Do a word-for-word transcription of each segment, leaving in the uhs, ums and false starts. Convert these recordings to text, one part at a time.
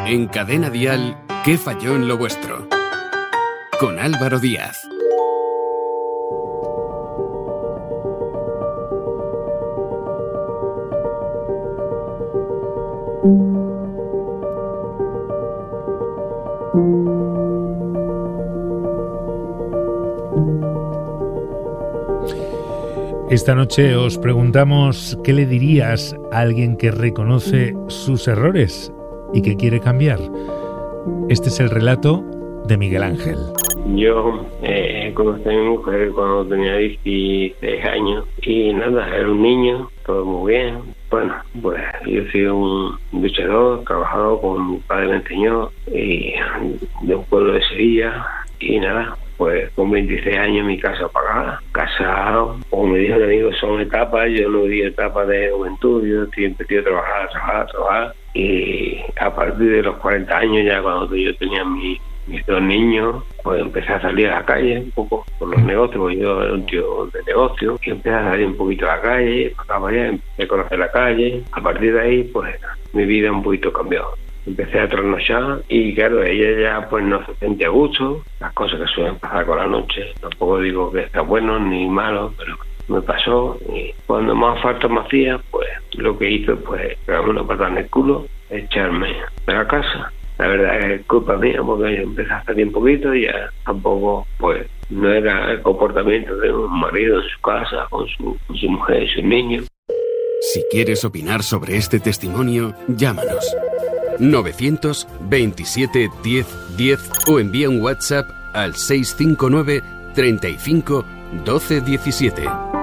En Cadena Dial, ¿qué falló en lo vuestro? Con Álvaro Díaz. Esta noche os preguntamos qué le dirías a alguien que reconoce sus errores y que quiere cambiar. Este es el relato de Miguel Ángel. Yo eh, conocí a mi mujer cuando tenía dieciséis años y nada, era un niño, todo muy bien. Bueno, pues yo soy un luchador, trabajador, como mi padre me enseñó, y de un pueblo de Sevilla, y nada, pues con veintiséis años mi casa pagada, casado, como me dijo el amigo, son etapas, yo no di etapas de juventud, yo siempre he trabajar, trabajar, trabajar, y a partir de los cuarenta años, ya cuando yo tenía mi mis dos niños, pues empecé a salir a la calle un poco por los negocios, porque yo era un tío de negocio, y empecé a salir un poquito a la calle, para acá, para allá, empecé a conocer la calle. A partir de ahí, pues mi vida un poquito cambió. Empecé a trasnochar y claro, ella ya pues no se sentía a gusto, las cosas que suelen pasar con la noche. Tampoco digo que está bueno ni malo, pero me pasó, y cuando más falta me hacía, pues lo que hice pues pegarme una patada en el culo, echarme de la casa. La verdad es culpa mía, porque yo empecé a salir un poquito y ya tampoco, pues, no era el comportamiento de un marido en su casa, con su, con su mujer y sus niños. Si quieres opinar sobre este testimonio, llámanos. novecientos veintisiete diez diez o envía un WhatsApp al seis cinco nueve treinta y cinco doce diecisiete.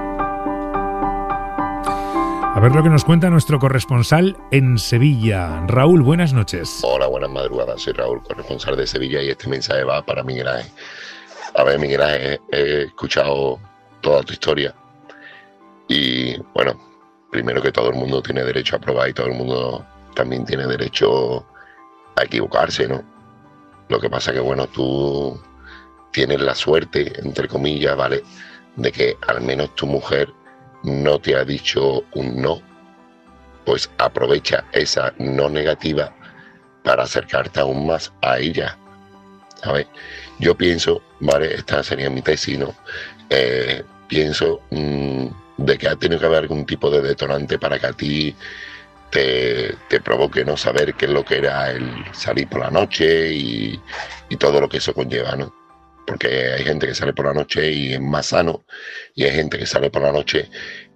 A ver lo que nos cuenta nuestro corresponsal en Sevilla. Raúl, buenas noches. Hola, buenas madrugadas. Soy Raúl, corresponsal de Sevilla, y este mensaje va para Miguel Ángel. A ver, Miguel Ángel, he escuchado toda tu historia y, bueno, primero que todo el mundo tiene derecho a probar y todo el mundo también tiene derecho a equivocarse, ¿no? Lo que pasa que, bueno, tú tienes la suerte, entre comillas, ¿vale?, de que al menos tu mujer no te ha dicho un no, pues aprovecha esa no negativa para acercarte aún más a ella. A ver, yo pienso, vale, esta sería mi tesis, ¿no? Eh, pienso mmm, de que ha tenido que haber algún tipo de detonante para que a ti te, te provoque no saber qué es lo que era el salir por la noche y, y todo lo que eso conlleva, ¿no? Porque hay gente que sale por la noche y es más sano, y hay gente que sale por la noche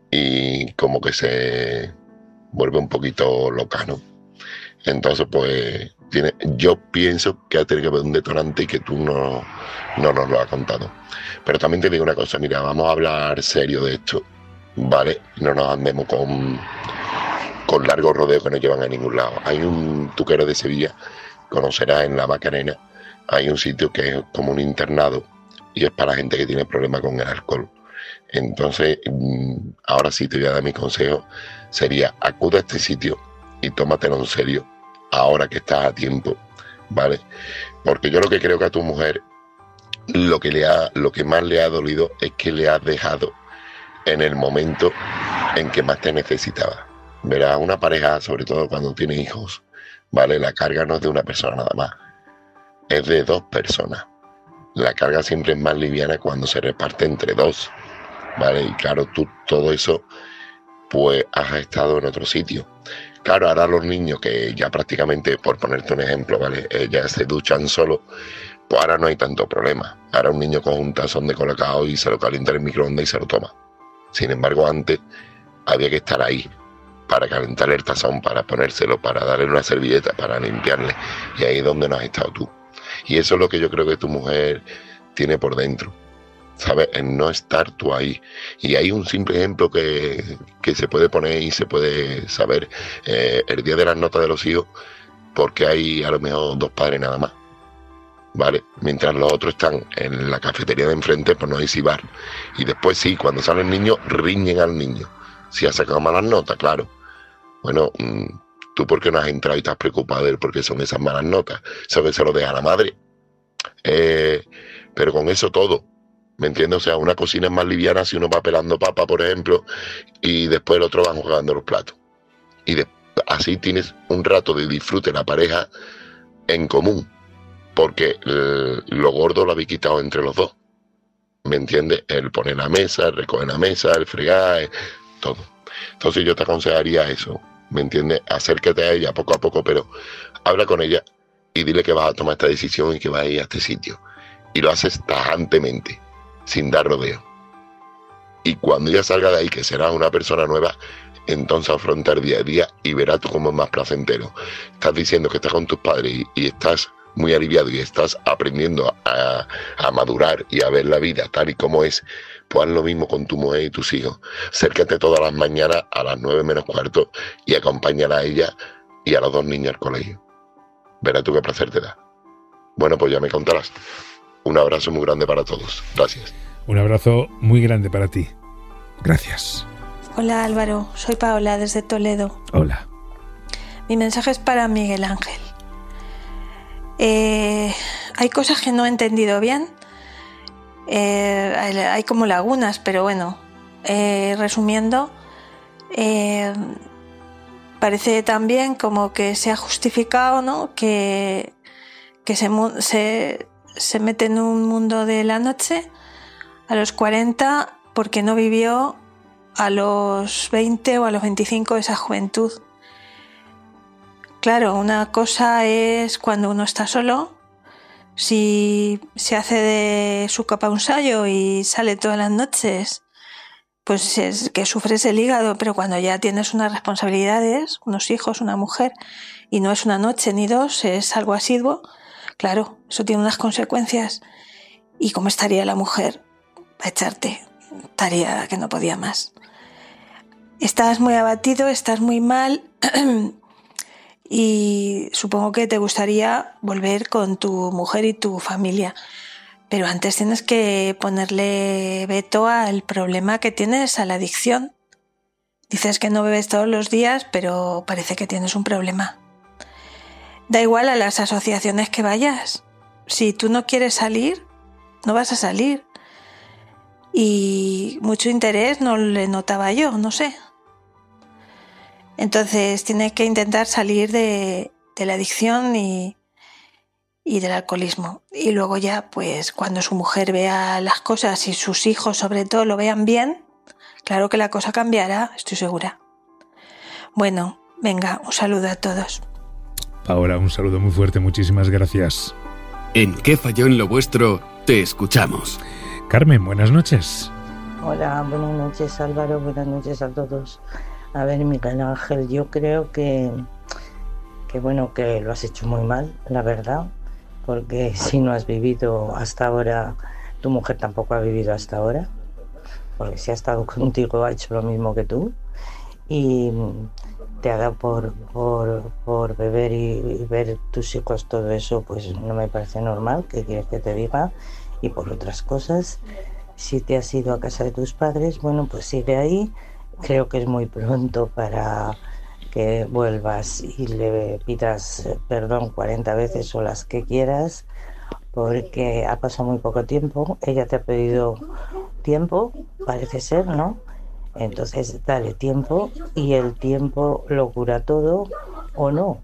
y como que se vuelve un poquito loca, ¿no? Entonces, pues, tiene, yo pienso que ha tenido que haber un detonante y que tú no, no nos lo has contado. Pero también te digo una cosa, mira, vamos a hablar serio de esto, ¿vale? No nos andemos con, con largos rodeos que no llevan a ningún lado. Hay un tuquero de Sevilla, conocerás, en la Macarena, hay un sitio que es como un internado y es para gente que tiene problemas con el alcohol. Entonces, ahora sí te voy a dar mi consejo, sería acude a este sitio y tómatelo en serio, ahora que estás a tiempo, ¿vale? Porque yo lo que creo que a tu mujer, lo que, le ha, lo que más le ha dolido es que le has dejado en el momento en que más te necesitaba. Verás, una pareja, sobre todo cuando tiene hijos, ¿vale? La carga no es de una persona nada más, es de dos personas. La carga siempre es más liviana cuando se reparte entre dos, ¿vale? Y claro, tú todo eso, pues has estado en otro sitio. Claro, ahora los niños que ya prácticamente, por ponerte un ejemplo, ¿vale?, eh, ya se duchan solos, pues ahora no hay tanto problema. Ahora un niño con un tazón de colacao y se lo calienta en el microondas y se lo toma. Sin embargo, antes había que estar ahí para calentar el tazón, para ponérselo, para darle una servilleta, para limpiarle. Y ahí es donde no has estado tú. Y eso es lo que yo creo que tu mujer tiene por dentro, ¿sabes? En no estar tú ahí. Y hay un simple ejemplo que, que se puede poner y se puede saber. Eh, el día de las notas de los hijos, porque hay a lo mejor dos padres nada más, ¿vale? Mientras los otros están en la cafetería de enfrente, pues no hay cibar. Y después sí, cuando sale el niño, riñen al niño. Si ha sacado malas notas, claro. Bueno, mmm, ¿tú por qué no has entrado y estás preocupado de él porque son esas malas notas? Eso que se lo deja a la madre. Eh, pero con eso todo, ¿me entiendes? O sea, una cocina es más liviana si uno va pelando papa, por ejemplo, y después el otro va jugando los platos. Y de, así tienes un rato de disfrute la pareja, en común, porque el, lo gordo lo habéis quitado entre los dos, ¿me entiendes? El poner la mesa, el recoger la mesa, el fregar, el, todo. Entonces yo te aconsejaría eso, ¿me entiendes? Acércate a ella poco a poco, pero habla con ella y dile que vas a tomar esta decisión y que vas a ir a este sitio. Y lo haces tajantemente, sin dar rodeo. Y cuando ella salga de ahí, que será una persona nueva, entonces afronta el día a día y verás tú cómo es más placentero. Estás diciendo que estás con tus padres y, y estás muy aliviado y estás aprendiendo a, a madurar y a ver la vida tal y como es. Pues haz lo mismo con tu mujer y tus hijos. Acércate todas las mañanas a las nueve menos cuarto y acompáñala a ella y a los dos niños al colegio. Verás tú qué placer te da. Bueno, pues ya me contarás. Un abrazo muy grande para todos. Gracias. Un abrazo muy grande para ti. Gracias. Hola Álvaro, soy Paola desde Toledo. Hola. Mi mensaje es para Miguel Ángel. Eh, hay cosas que no he entendido bien. Eh, hay, hay como lagunas, pero bueno, eh, resumiendo, eh, parece también como que se ha justificado, ¿no? Que, que se, se, se mete en un mundo de la noche a los cuarenta porque no vivió a los veinte o a los veinticinco esa juventud. Claro, una cosa es cuando uno está solo, si se hace de su capa un sayo y sale todas las noches, pues es que sufres el hígado, pero cuando ya tienes unas responsabilidades, unos hijos, una mujer, y no es una noche ni dos, es algo asiduo, claro, eso tiene unas consecuencias. ¿Y cómo estaría la mujer? A echarte, estaría que no podía más. Estás muy abatido, estás muy mal y supongo que te gustaría volver con tu mujer y tu familia, pero antes tienes que ponerle veto al problema que tienes, a la adicción. Dices que no bebes todos los días, pero parece que tienes un problema. Da igual a las asociaciones que vayas. Si tú no quieres salir, no vas a salir. Y mucho interés no le notaba yo, no sé. Entonces tiene que intentar salir de, de la adicción y, y del alcoholismo. Y luego ya, pues cuando su mujer vea las cosas y sus hijos sobre todo lo vean bien, claro que la cosa cambiará, estoy segura. Bueno, venga, un saludo a todos. Paola, un saludo muy fuerte, muchísimas gracias. En ¿Qué falló en lo vuestro? Te escuchamos. Carmen, buenas noches. Hola, buenas noches Álvaro, buenas noches a todos. A ver, Miguel Ángel, yo creo que, que bueno, que lo has hecho muy mal, la verdad, porque si no has vivido hasta ahora, tu mujer tampoco ha vivido hasta ahora, porque si ha estado contigo ha hecho lo mismo que tú y te ha dado por, por, por beber y, y ver tus hijos, todo eso, pues no me parece normal, ¿qué quieres que te diga? Y por otras cosas, si te has ido a casa de tus padres, bueno, pues sigue ahí. Creo que es muy pronto para que vuelvas y le pidas perdón cuarenta veces o las que quieras, porque ha pasado muy poco tiempo. Ella te ha pedido tiempo, parece ser, ¿no? Entonces dale tiempo y el tiempo lo cura todo o no.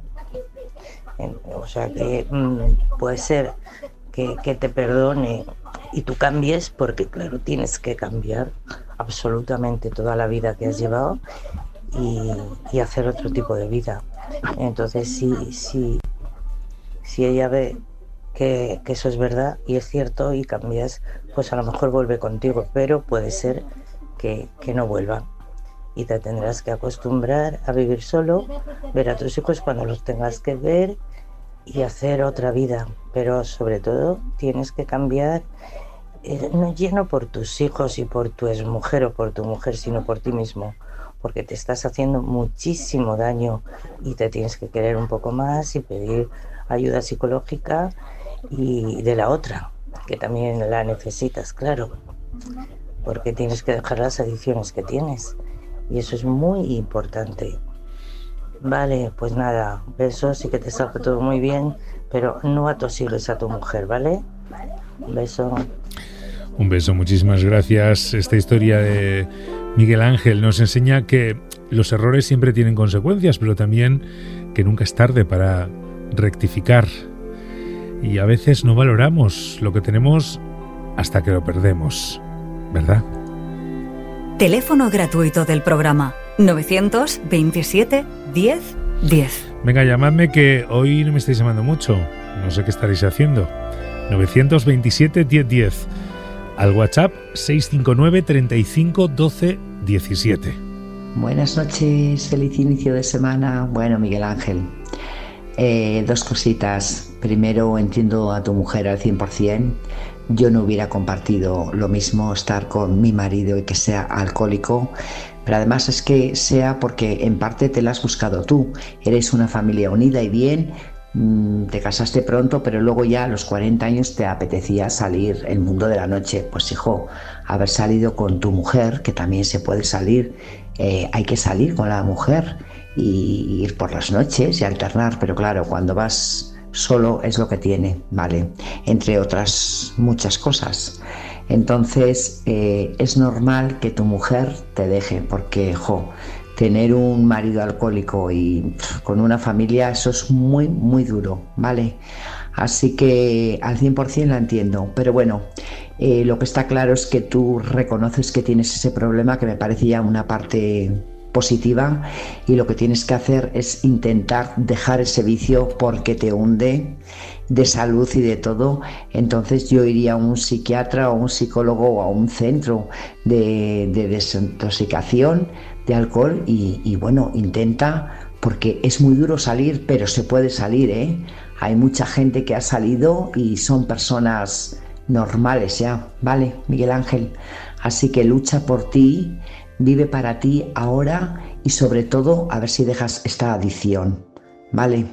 O sea que mmm, puede ser que, que te perdone y tú cambies, porque claro, tienes que cambiar absolutamente toda la vida que has llevado y, y hacer otro tipo de vida. Entonces si, si, si ella ve que, que eso es verdad y es cierto y cambias, pues a lo mejor vuelve contigo, pero puede ser que, que no vuelva y te tendrás que acostumbrar a vivir solo, ver a tus hijos cuando los tengas que ver y hacer otra vida, pero sobre todo tienes que cambiar. Eh, no lleno por tus hijos y por tu exmujer o por tu mujer, sino por ti mismo, porque te estás haciendo muchísimo daño y te tienes que querer un poco más y pedir ayuda psicológica y de la otra, que también la necesitas, claro, porque tienes que dejar las adicciones que tienes y eso es muy importante. Vale, pues nada, besos y que te salga todo muy bien, pero no atosigues a tu mujer, ¿vale? Un beso. Un beso, muchísimas gracias. Esta historia de Miguel Ángel nos enseña que los errores siempre tienen consecuencias, pero también que nunca es tarde para rectificar y a veces no valoramos lo que tenemos hasta que lo perdemos, ¿verdad? Teléfono gratuito del programa novecientos veintisiete diez diez. Venga, llamadme, que hoy no me estáis llamando mucho. No sé qué estaréis haciendo. novecientos veintisiete diez diez. Al WhatsApp seis cinco nueve, treinta y cinco, doce, diecisiete. Buenas noches, feliz inicio de semana. Bueno, Miguel Ángel, eh, dos cositas. Primero, entiendo a tu mujer al cien por ciento. Yo no hubiera compartido lo mismo, estar con mi marido y que sea alcohólico. Pero además es que sea porque en parte te la has buscado tú. Eres una familia unida y bien, mmm, te casaste pronto, pero luego ya a los cuarenta años te apetecía salir el mundo de la noche. Pues hijo, haber salido con tu mujer, que también se puede salir, eh, hay que salir con la mujer y ir por las noches y alternar, pero claro, cuando vas solo es lo que tiene, ¿vale? Entre otras muchas cosas. Entonces eh, es normal que tu mujer te deje, porque jo, tener un marido alcohólico y pff, con una familia, eso es muy muy duro, ¿vale? Así que al cien por ciento la entiendo, pero bueno, eh, lo que está claro es que tú reconoces que tienes ese problema, que me parece ya una parte positiva, y lo que tienes que hacer es intentar dejar ese vicio porque te hunde de salud y de todo. Entonces yo iría a un psiquiatra o un psicólogo o a un centro de, de desintoxicación de alcohol y, y bueno, intenta, porque es muy duro salir, pero se puede salir, ¿eh? Hay mucha gente que ha salido y son personas normales ya, ¿vale, Miguel Ángel? Así que lucha por ti, vive para ti ahora y sobre todo a ver si dejas esta adicción, ¿vale?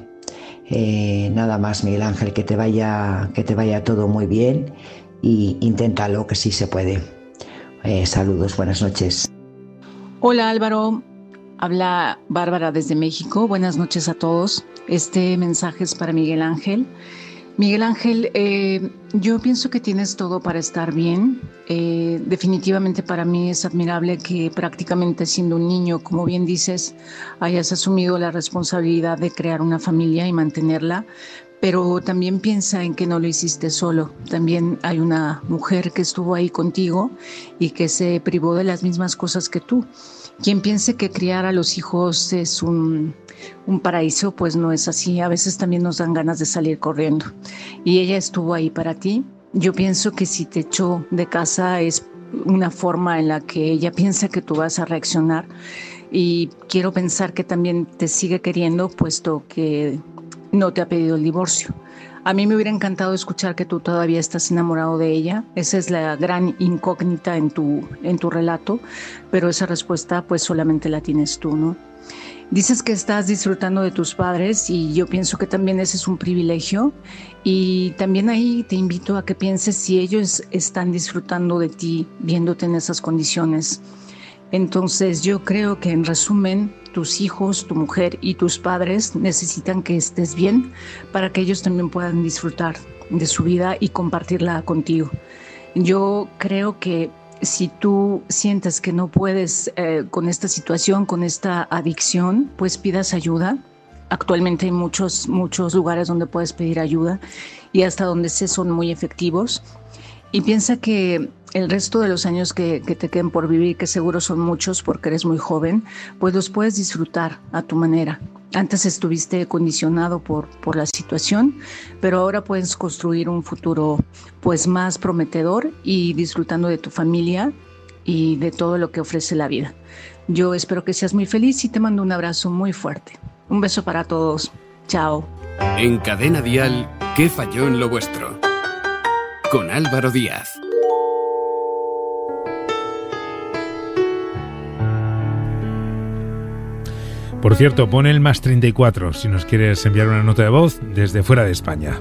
Eh, nada más, Miguel Ángel, que te vaya, que te vaya todo muy bien y inténtalo, que sí se puede. Eh, saludos, buenas noches. Hola Álvaro, habla Bárbara desde México. Buenas noches a todos. Este mensaje es para Miguel Ángel. Miguel Ángel, eh, yo pienso que tienes todo para estar bien. Eh, definitivamente para mí es admirable que prácticamente siendo un niño, como bien dices, hayas asumido la responsabilidad de crear una familia y mantenerla, pero también piensa en que no lo hiciste solo. También hay una mujer que estuvo ahí contigo y que se privó de las mismas cosas que tú. Quien piense que criar a los hijos es un, un paraíso, pues no es así. A veces también nos dan ganas de salir corriendo. Y ella estuvo ahí para ti. Yo pienso que si te echó de casa es una forma en la que ella piensa que tú vas a reaccionar. Y quiero pensar que también te sigue queriendo, puesto que no te ha pedido el divorcio. A mí me hubiera encantado escuchar que tú todavía estás enamorado de ella. Esa es la gran incógnita en tu, en tu relato, pero esa respuesta pues solamente la tienes tú, ¿no? Dices que estás disfrutando de tus padres y yo pienso que también ese es un privilegio, y también ahí te invito a que pienses si ellos están disfrutando de ti viéndote en esas condiciones. Entonces yo creo que en resumen, tus hijos, tu mujer y tus padres necesitan que estés bien para que ellos también puedan disfrutar de su vida y compartirla contigo. Yo creo que si tú sientes que no puedes eh, con esta situación, con esta adicción, pues pidas ayuda. Actualmente hay muchos, muchos lugares donde puedes pedir ayuda y hasta donde sé son muy efectivos. Y piensa que el resto de los años que, que te queden por vivir, que seguro son muchos porque eres muy joven, pues los puedes disfrutar a tu manera. Antes estuviste condicionado por, por la situación, pero ahora puedes construir un futuro pues más prometedor y disfrutando de tu familia y de todo lo que ofrece la vida. Yo espero que seas muy feliz y te mando un abrazo muy fuerte. Un beso para todos. Chao. En Cadena Dial, ¿qué falló en lo vuestro? Con Álvaro Díaz. Por cierto, pone el más treinta y cuatro si nos quieres enviar una nota de voz desde fuera de España.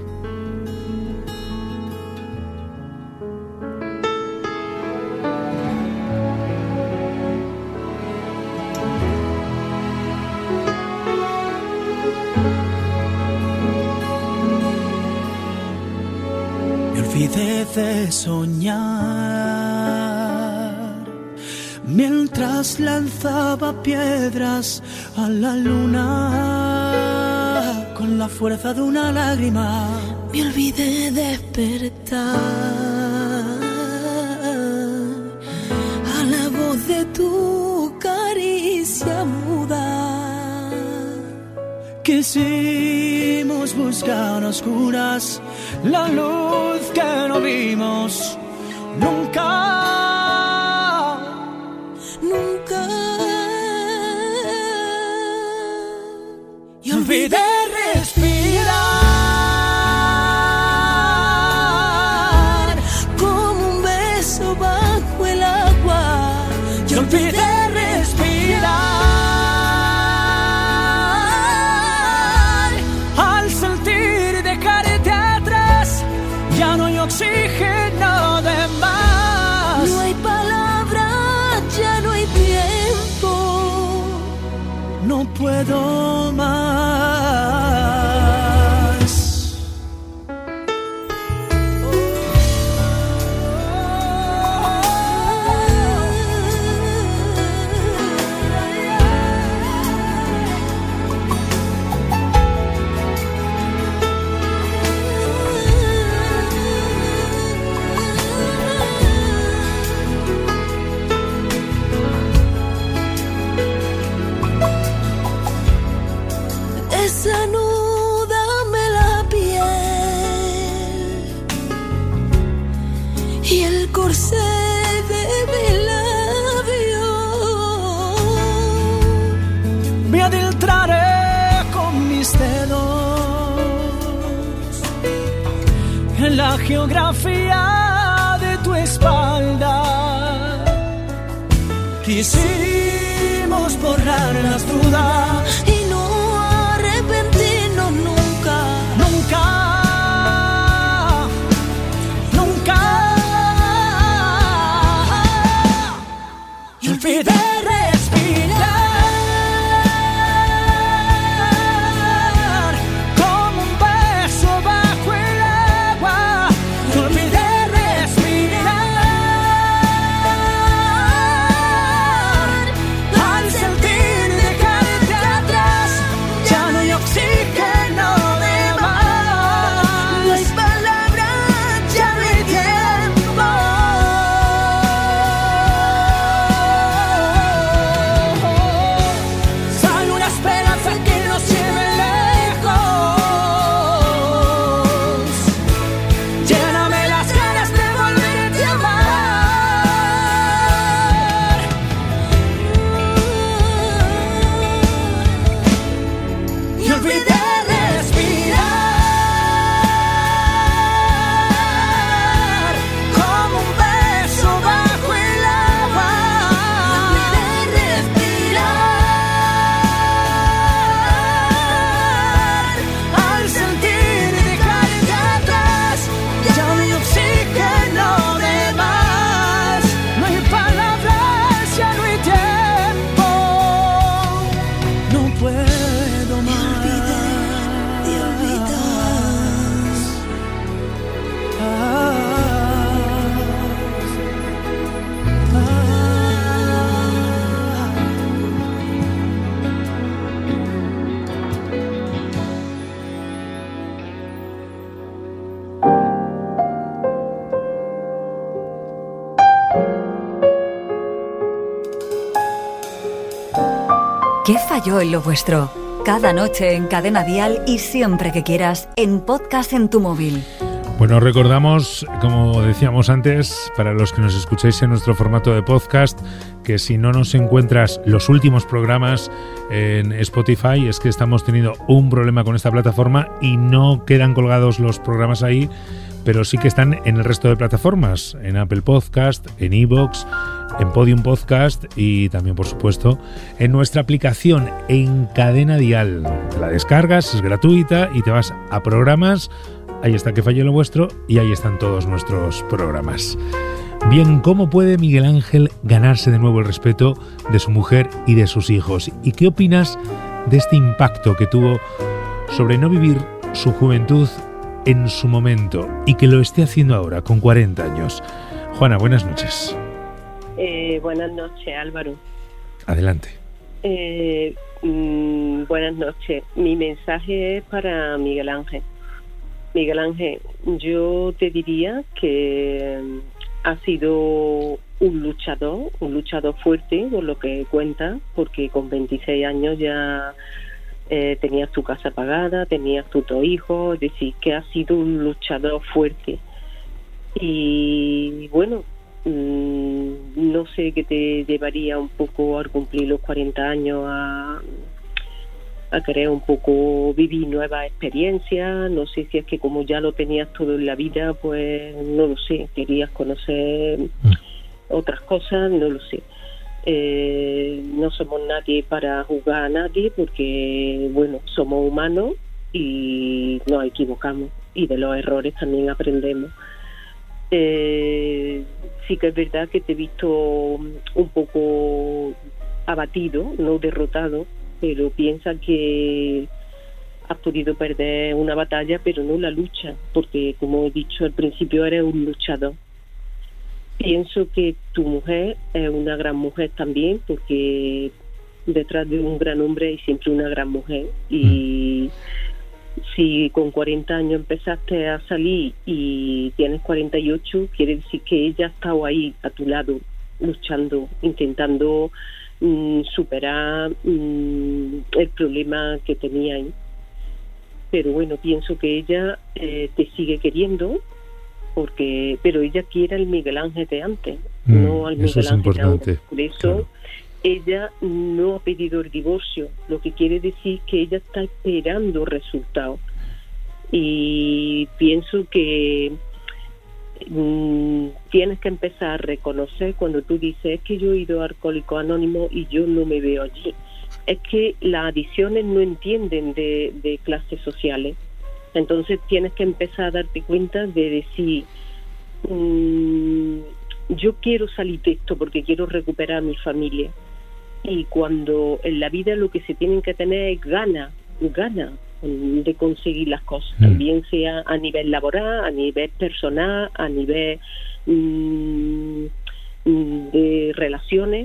Me olvidé de soñar mientras lanzaba piedras a la luna. con la fuerza de una lágrima. Me olvidé despertar a la voz de tu caricia muda. Quisimos buscar a oscuras la luz que no vimos nunca, nunca. Y olvidé respirar como un beso bajo el agua. Y olvidé respirar al sentir dejarte atrás. Ya no hay oxígeno de más. No hay palabras, ya no hay tiempo. No puedo más. Desnúdame la piel y el corsé de mi labio. Me adentraré con mis dedos en la geografía de tu espalda. Quisimos borrar las dudas y no arrepentirnos nunca, nunca, nunca. Y olvidé respirar como un beso bajo el agua. Y olvidé respirar al sentir dejarte atrás. Ya no hay oxígeno de más. no hay palabras, ya no hay tiempo. Hay una esperanza que nos lleve lejos. Lléname las ganas de volverte a amar. Y olvidé respirar como un beso bajo el agua. Olvidé respirar Al sentir dejarte atrás, ya no hay oxígeno de más. No hay palabras, ya no hay tiempo. No puedo más. de olvidar. Ah, ah. ¿Qué falló en lo vuestro? Cada noche en Cadena Dial y siempre que quieras en podcast en tu móvil. Bueno, recordamos, como decíamos antes, para los que nos escucháis en nuestro formato de podcast, que si no nos encuentras los últimos programas en Spotify, es que estamos teniendo un problema con esta plataforma y no quedan colgados los programas ahí, pero sí que están en el resto de plataformas, en Apple Podcast, en iVoox, en Podium Podcast y también, por supuesto, en nuestra aplicación en Cadena Dial. La descargas, es gratuita y te vas a programas. Ahí está Que Falle lo Vuestro y ahí están todos nuestros programas. Bien, ¿cómo puede Miguel Ángel ganarse de nuevo el respeto de su mujer y de sus hijos? ¿Y qué opinas de este impacto que tuvo sobre no vivir su juventud en su momento y que lo esté haciendo ahora, con cuarenta años? Juana, buenas noches. Eh, buenas noches, Álvaro. Adelante. Eh, mm, buenas noches. Mi mensaje es para Miguel Ángel. Miguel Ángel, yo te diría que ha sido un luchador, un luchador fuerte, por lo que cuenta, porque con veintiséis años ya eh, tenías tu casa pagada, tenías tus dos hijos, es decir, que ha sido un luchador fuerte. Y bueno, mmm, no sé qué te llevaría un poco al cumplir los cuarenta años a... a querer un poco vivir nuevas experiencias. No sé si es que como ya lo tenías todo en la vida, pues no lo sé, querías conocer mm. otras cosas, no lo sé. Eh, no somos nadie para juzgar a nadie, porque bueno, somos humanos y nos equivocamos, y de los errores también aprendemos. Eh, sí que es verdad que te he visto un poco abatido, no derrotado, pero piensa que has podido perder una batalla, pero no la lucha, porque como he dicho al principio, eres un luchador. Pienso que tu mujer es una gran mujer también, porque detrás de un gran hombre hay siempre una gran mujer. Y mm. si con cuarenta años empezaste a salir y tienes cuarenta y ocho, quiere decir que ella ha estado ahí a tu lado, luchando, intentando superar mmm, el problema que tenía ahí. Pero bueno, pienso que ella eh, te sigue queriendo, porque pero ella quiere al Miguel Ángel de antes, mm, no al Miguel Ángel de ahora. Por eso claro. Ella no ha pedido el divorcio, lo que quiere decir que ella está esperando resultados. Y pienso que Mm, tienes que empezar a reconocer cuando tú dices, es que yo he ido a Alcohólicos Anónimos y yo no me veo allí. Es que las adicciones no entienden de, de clases sociales. Entonces tienes que empezar a darte cuenta de decir, mmm, yo quiero salir de esto porque quiero recuperar a mi familia. Y cuando en la vida lo que se tienen que tener es ganas, ganas de conseguir las cosas, mm. bien sea a nivel laboral, a nivel personal, a nivel mmm, de relaciones,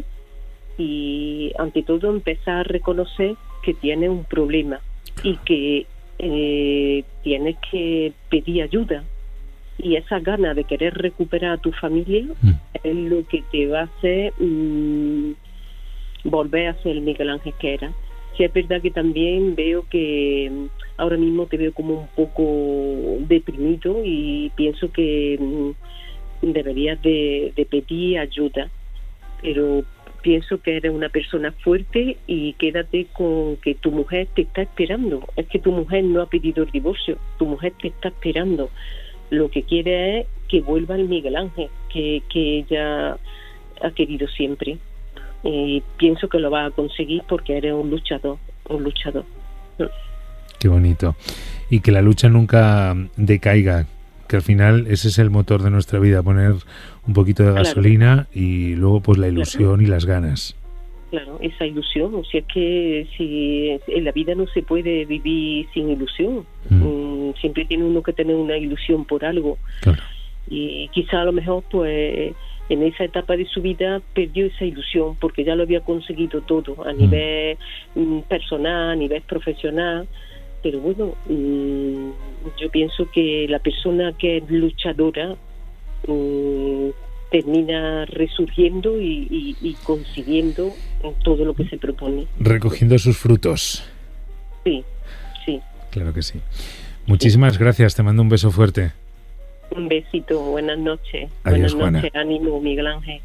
y ante todo empezar a reconocer que tienes un problema y que eh, tienes que pedir ayuda, y esa gana de querer recuperar a tu familia mm. es lo que te va a hacer mmm, volver a ser el Miguel Ángel que era. Sí, es verdad que también veo que ahora mismo te veo como un poco deprimido, y pienso que mmm, deberías de, de pedir ayuda, pero pienso que eres una persona fuerte y quédate con que tu mujer te está esperando. Es que tu mujer no ha pedido el divorcio, tu mujer te está esperando. Lo que quiere es que vuelva el Miguel Ángel que, que ella ha querido siempre. Y pienso que lo va a conseguir porque eres un luchador, un luchador. Qué bonito. Y que la lucha nunca decaiga, que al final ese es el motor de nuestra vida, poner un poquito de gasolina, claro. Y luego pues la ilusión, claro. Y las ganas. Claro, esa ilusión. O sea, es que si en la vida no se puede vivir sin ilusión. Mm. Siempre tiene uno que tener una ilusión por algo. Claro. Y quizá a lo mejor pues en esa etapa de su vida perdió esa ilusión porque ya lo había conseguido todo a nivel mm. personal, a nivel profesional. Pero bueno, mmm, yo pienso que la persona que es luchadora mmm, termina resurgiendo y, y, y consiguiendo todo lo que se propone. Recogiendo sus frutos. Sí, sí. Claro que sí. Muchísimas sí. gracias, te mando un beso fuerte. Un besito, buenas noches. Adiós, buenas Juana. noches, ánimo, Miguel Ángel.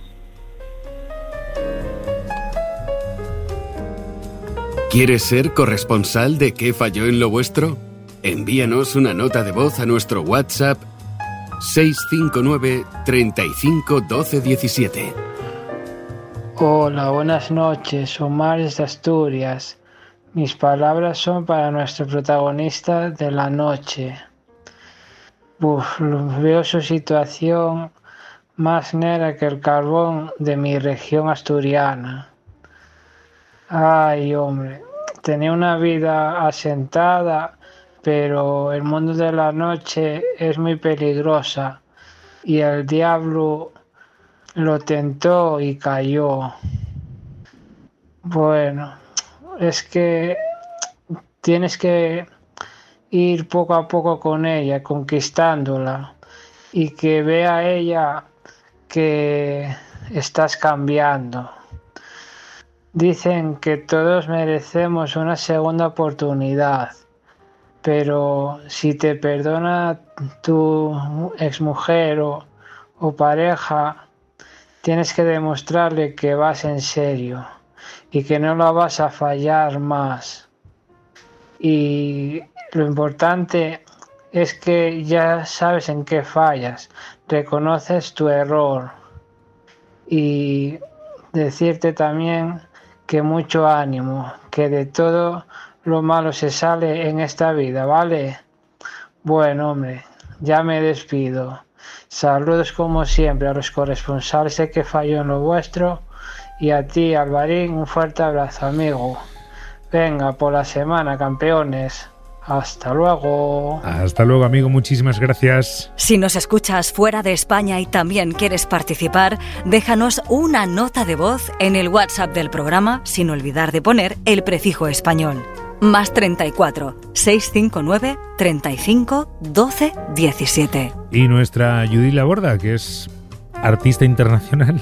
¿Quieres ser corresponsal de ¿Qué falló en lo vuestro? Envíanos una nota de voz a nuestro WhatsApp seis cinco nueve, treinta y cinco, doce diecisiete. Hola, buenas noches, Omar de Asturias. Mis palabras son para nuestro protagonista de la noche. Uf, veo su situación más negra que el carbón de mi región asturiana. Ay, hombre, tenía una vida asentada, pero el mundo de la noche es muy peligrosa y el diablo lo tentó y cayó. Bueno, es que tienes que ir poco a poco con ella, conquistándola, y que vea ella que estás cambiando. Dicen que todos merecemos una segunda oportunidad, pero si te perdona tu exmujer o, o pareja, tienes que demostrarle que vas en serio y que no la vas a fallar más. Y lo importante es que ya sabes en qué fallas, reconoces tu error, y decirte también que mucho ánimo, que de todo lo malo se sale en esta vida, ¿vale? Bueno, hombre, ya me despido. Saludos como siempre a los corresponsales de Que Falló en lo Vuestro, y a ti, Alvarín, un fuerte abrazo, amigo. Venga, por la semana, campeones. Hasta luego. Hasta luego, amigo. Muchísimas gracias. Si nos escuchas fuera de España y también quieres participar, déjanos una nota de voz en el WhatsApp del programa, sin olvidar de poner el prefijo español. Más treinta y cuatro, seiscientos cincuenta y nueve, treinta y cinco, doce, diecisiete. Y nuestra Judith Laborda, que es artista internacional,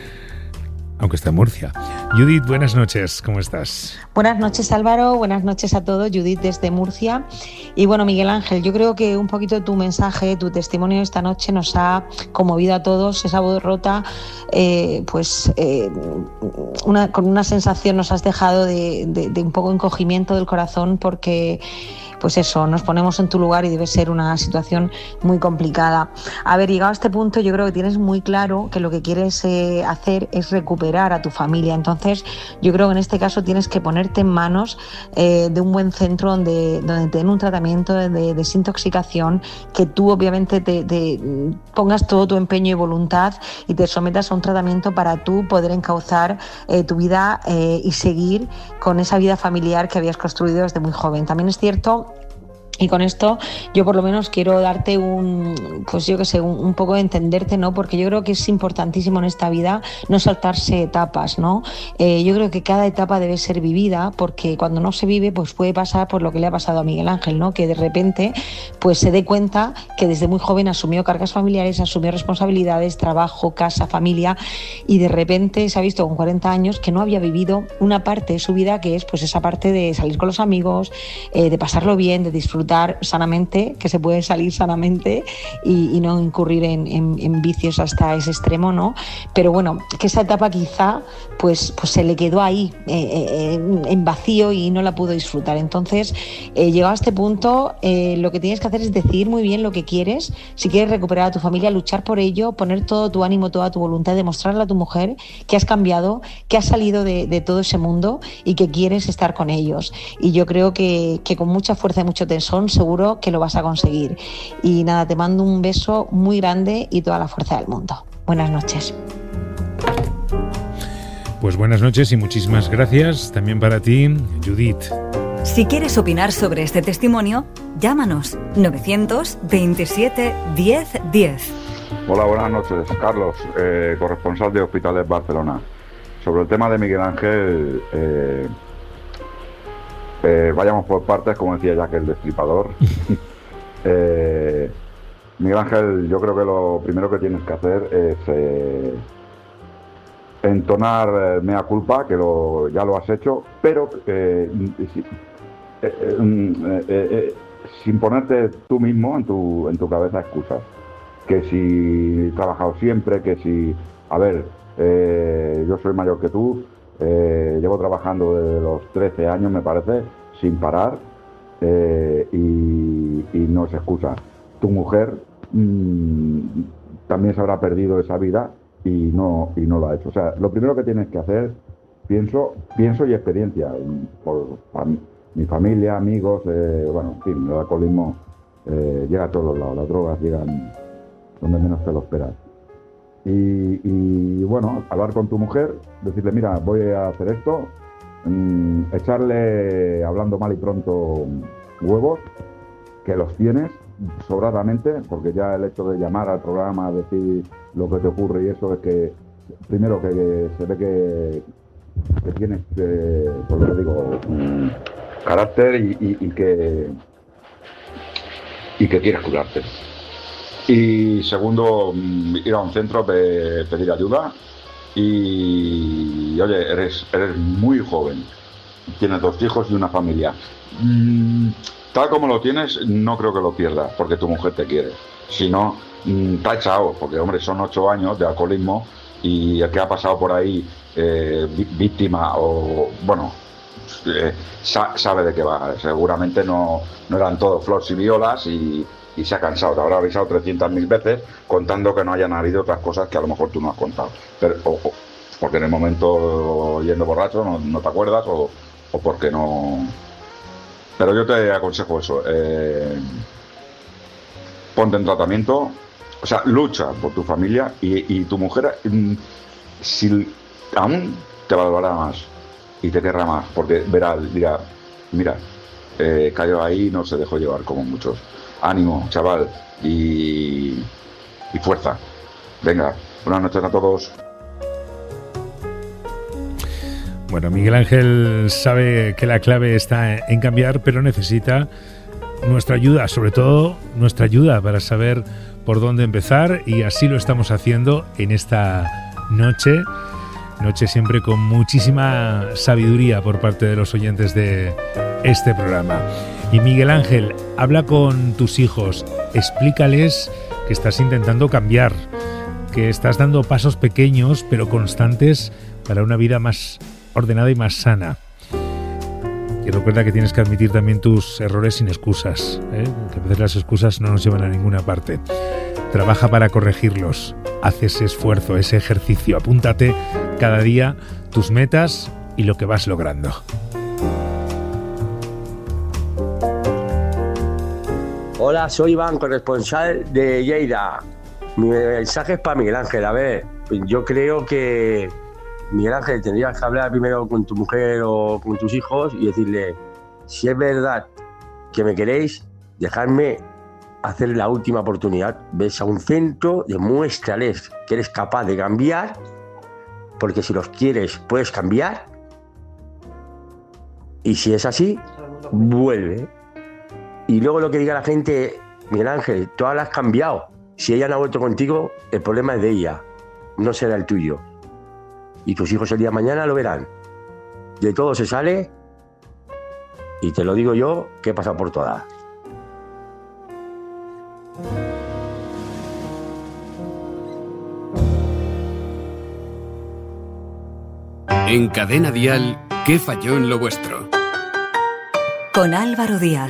aunque está en Murcia. Judith, buenas noches, ¿cómo estás? Buenas noches, Álvaro, buenas noches a todos. Judith desde Murcia. Y bueno, Miguel Ángel, yo creo que un poquito tu mensaje, tu testimonio esta noche nos ha conmovido a todos. Esa voz rota, eh, pues eh, una, con una sensación nos has dejado de, de, de un poco encogimiento del corazón, porque pues eso, nos ponemos en tu lugar y debe ser una situación muy complicada. A ver, llegado a este punto, yo creo que tienes muy claro que lo que quieres eh, hacer es recuperar a tu familia. Entonces, yo creo que en este caso tienes que ponerte en manos eh, de un buen centro donde, donde te den un tratamiento de, de desintoxicación, que tú obviamente te, te pongas todo tu empeño y voluntad y te sometas a un tratamiento para tú poder encauzar eh, tu vida eh, y seguir con esa vida familiar que habías construido desde muy joven. También es cierto. Y con esto yo por lo menos quiero darte un, pues yo que sé, un, un poco de entenderte, ¿no? Porque yo creo que es importantísimo en esta vida no saltarse etapas, ¿no? Eh, yo creo que cada etapa debe ser vivida, porque cuando no se vive, pues puede pasar por lo que le ha pasado a Miguel Ángel, ¿no? Que de repente pues se dé cuenta que desde muy joven asumió cargas familiares, asumió responsabilidades, trabajo, casa, familia, y de repente se ha visto con cuarenta años que no había vivido una parte de su vida, que es pues esa parte de salir con los amigos, eh, de pasarlo bien, de disfrutar sanamente, que se puede salir sanamente y, y no incurrir en, en, en vicios hasta ese extremo, ¿no? Pero bueno, que esa etapa quizá pues, pues se le quedó ahí eh, en, en vacío y no la pudo disfrutar. Entonces, eh, llegado a este punto, eh, lo que tienes que hacer es decidir muy bien lo que quieres. Si quieres recuperar a tu familia, luchar por ello, poner todo tu ánimo, toda tu voluntad, demostrarle a tu mujer que has cambiado, que has salido de, de todo ese mundo y que quieres estar con ellos. Y yo creo que, que con mucha fuerza y mucho tesón seguro que lo vas a conseguir. Y nada, te mando un beso muy grande y toda la fuerza del mundo. Buenas noches. Pues buenas noches y muchísimas gracias también para ti, Judith. Si quieres opinar sobre este testimonio, llámanos novecientos veintisiete diez diez. Hola, buenas noches. Carlos, eh, corresponsal de Hospitales Barcelona. Sobre el tema de Miguel Ángel, eh, Eh, vayamos por partes, como decía Jack el Destripador. eh, Miguel Ángel, yo creo que lo primero que tienes que hacer es eh, entonar eh, mea culpa, que lo, ya lo has hecho, pero eh, si, eh, eh, eh, sin ponerte tú mismo en tu, en tu cabeza excusas. Que si he trabajado siempre, que si, a ver, eh, yo soy mayor que tú. Eh, llevo trabajando desde los trece años, me parece, sin parar, eh, y, y no es excusa. Tu mujer mmm, también se habrá perdido esa vida y no, y no lo ha hecho. O sea, lo primero que tienes que hacer, pienso, pienso y experiencia, por fam- mi familia, amigos, eh, bueno, en fin, el alcoholismo eh, llega a todos lados, las drogas llegan donde menos te lo esperas. Y, y bueno, hablar con tu mujer, decirle, mira, voy a hacer esto, mmm, echarle, hablando mal y pronto, huevos, que los tienes sobradamente, porque ya el hecho de llamar al programa, decir lo que te ocurre y eso, es que, primero, que, que se ve que, que tienes, eh, por lo que digo, um, carácter y, y, y que y que quieres curarte. Y segundo, ir a un centro, pe, pedir ayuda. Y oye, eres, eres muy joven, tienes dos hijos y una familia. Mm, tal como lo tienes, no creo que lo pierdas, porque tu mujer te quiere. Si no, mm, te ha echado, porque hombre, son ocho años de alcoholismo y el que ha pasado por ahí eh, víctima o, bueno, eh, sa sabe de qué va. Seguramente no, no eran todos flores y violas y, y se ha cansado. Te habrá avisado trescientas mil veces contando que no hayan habido otras cosas que a lo mejor tú no has contado. Pero, o, o, porque en el momento yendo borracho no, no te acuerdas o, o porque no... Pero yo te aconsejo eso. Eh, ponte en tratamiento, o sea, lucha por tu familia y, y tu mujer, si aún te valorará más y te querrá más, porque verá, dirá, mira, eh, cayó ahí, no se dejó llevar como muchos. Ánimo, chaval, y, y fuerza. Venga, buenas noches a todos. Bueno, Miguel Ángel sabe que la clave está en cambiar, pero necesita nuestra ayuda, sobre todo nuestra ayuda para saber por dónde empezar, y así lo estamos haciendo en esta noche, noche siempre con muchísima sabiduría por parte de los oyentes de este programa. Y Miguel Ángel, habla con tus hijos, explícales que estás intentando cambiar, que estás dando pasos pequeños pero constantes para una vida más ordenada y más sana. Y recuerda que tienes que admitir también tus errores sin excusas, ¿eh? Que a veces las excusas no nos llevan a ninguna parte. Trabaja para corregirlos, haz ese esfuerzo, ese ejercicio, apúntate cada día tus metas y lo que vas logrando. Hola, soy Iván, corresponsal de Lleida. Mi mensaje es para Miguel Ángel. A ver, yo creo que Miguel Ángel, tendrías que hablar primero con tu mujer o con tus hijos y decirle, si es verdad que me queréis, dejadme hacer la última oportunidad. Ves a un centro, demuéstrales que eres capaz de cambiar, porque si los quieres puedes cambiar, y si es así, vuelve. Y luego lo que diga la gente, Miguel Ángel, tú ahora has cambiado. Si ella no ha vuelto contigo, el problema es de ella, no será el tuyo. Y tus hijos el día de mañana lo verán. De todo se sale, y te lo digo yo, que he pasado por todas. En Cadena Dial, ¿qué falló en lo vuestro? Con Álvaro Díaz.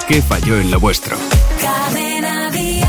¿Qué falló en lo vuestro? Cadena Dial.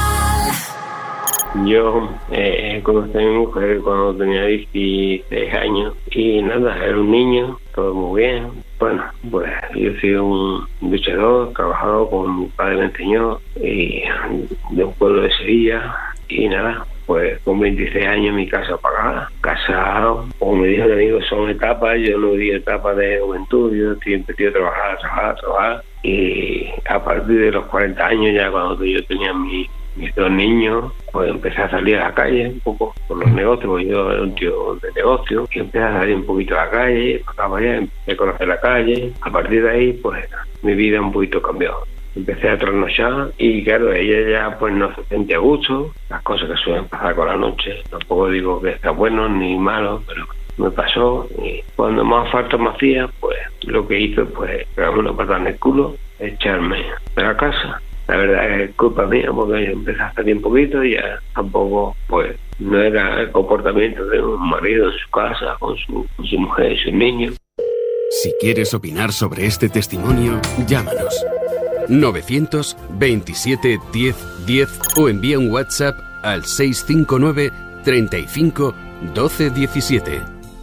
Yo eh, conocí a mi mujer cuando tenía dieciséis años y nada, era un niño, todo muy bien. Bueno, pues yo soy un luchador, trabajado con mi padre, me enseñó, y de un pueblo de Sevilla, y nada, pues con veintiséis años mi casa pagada, casado, como me dijo el amigo, son etapas, yo no di etapas de juventud, yo siempre he trabajar, trabajar, trabajar, y a partir de los cuarenta años, ya cuando yo tenía mi mis dos niños, pues empecé a salir a la calle un poco por los negocios, porque yo era un tío de negocio, y empecé a salir un poquito a la calle, para allá, empecé a conocer la calle. A partir de ahí, pues mi vida un poquito cambió. Empecé a trasnochar y claro, ella ya pues no se sentía a gusto, las cosas que suelen pasar con la noche. Tampoco digo que sea bueno ni malo, pero me pasó, y cuando más falta me hacía, pues lo que hice pues pegarme una patada en el culo, echarme de la casa. La verdad es culpa mía porque yo empecé a salir un poquito y ya tampoco, pues, no era el comportamiento de un marido en su casa, con su, con su mujer y sus niños. Si quieres opinar sobre este testimonio, llámanos. novecientos veintisiete diez diez o envía un WhatsApp al seis cinco nueve treinta y cinco doce diecisiete.